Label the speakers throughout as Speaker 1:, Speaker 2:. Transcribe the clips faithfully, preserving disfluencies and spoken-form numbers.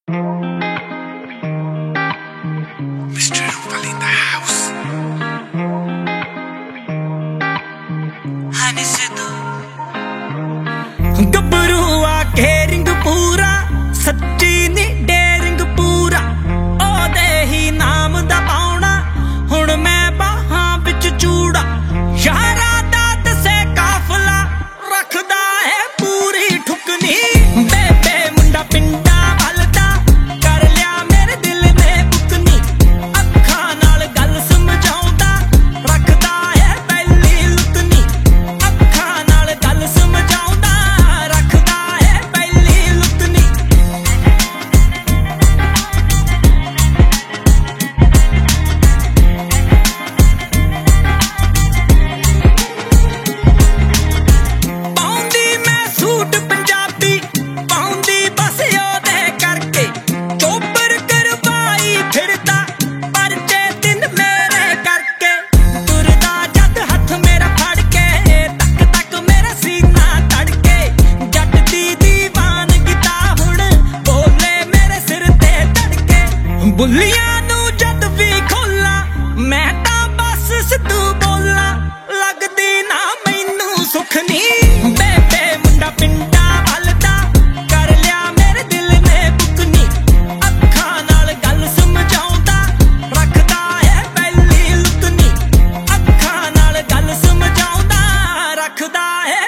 Speaker 1: Mister Rupal in the house. Honey Sidhu.
Speaker 2: गबरू आके ring पूरा सच्ची नी डेरिंग पूरा ओदे ही नाम दा पाउणा हुण मैं बाहां विच चूड़ा यारा दा दसे काफला रखदा है पूरी ठुकनी बेबे मुंडा पिंडा वलदा कर लिया मेरे दिल ने बुकनी अखां नाल गल समझाउंदा रखदा है पहली लुकनी अखां नाल गल समझाउंदा रखदा है पहली लुकनी पाउंदी मैं सूट पंजाबी पाउंदी बस ओदे करके चोपर करवाई फिरदा परचे दिन मेरे करके तुरदा जद हथ मेरा फड़ के तक तक मेरा सीना तड़के जट दी दीवान गिता हुण बोले मेरे सिर ते तड़के बुल्लियां नू जद भी खोला मैं तां बस सिद्धू बोला लगदी ना मैनू सुख नी बेबे मुंडा पिंडा वलदा कर लिया मेरे दिल ने बुकनी अखां नाल गल समझाउंदा रखदा है पहली लुकनी अखां नाल गल समझाउंदा रखदा है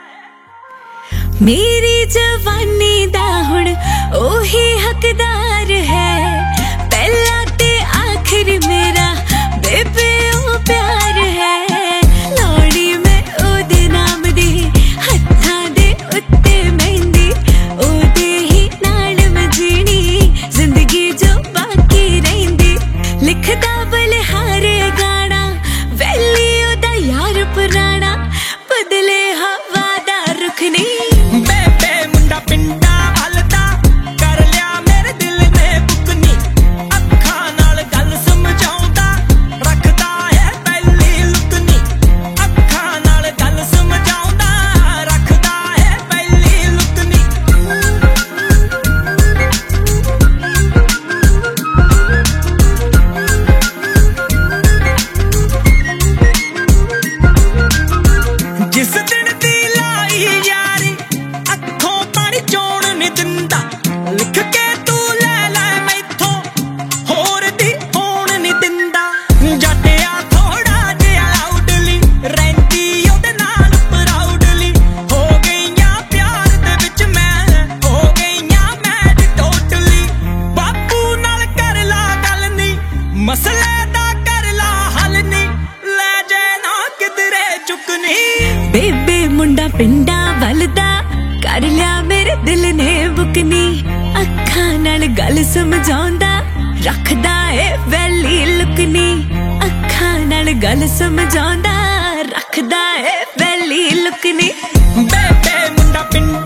Speaker 3: मेरी जवानी दा हुण ओही हकदार है पहला ते आखिर मेरा बेबे ओ प्यार है लौड़ी में ओदे नाम दी हत्थां दे उत्ते मेहंदी ओदे ही नाल मैं जीनी जिंदगी जो बाकी रहिंदी लिखदा बलिहारे गाना वैली ओदा यार पुराना बदले हवा दा रुख नहीं
Speaker 2: बेबे मुंडा पिंडा वलदा कर लिया मेरे दिल ने बुकनी अखां नाल गल समझाउंदा रखदा है पहली लुकनी अखां नाल गल समझाउंदा रखदा है पहली लुकनी जिस दिन दी लाई यारी अखों पानी चोण नी दिंदा लिख के तू ले लै मैथों होर दी होण नी दिंदा जटिया थोड़ा जिहा लाउडली रहिंदी ओदे नाल प्राउडली हो गईयां प्यार दे विच मैं हो गईयां मैड टोटली बापू नाल कर ला गल नी मसले दा कर ला हल नी ले जे ना किधरे चुकनी बेबे मुंडा पिंडा वलदा कर लिया मेरे दिल ने बुकनी अखां नाल गल समझाउंदा रखदा है वैली लुकनी अखां नाल गल समझाउंदा रखदा है वैली लुकनी बेबे मुंडा पिंडा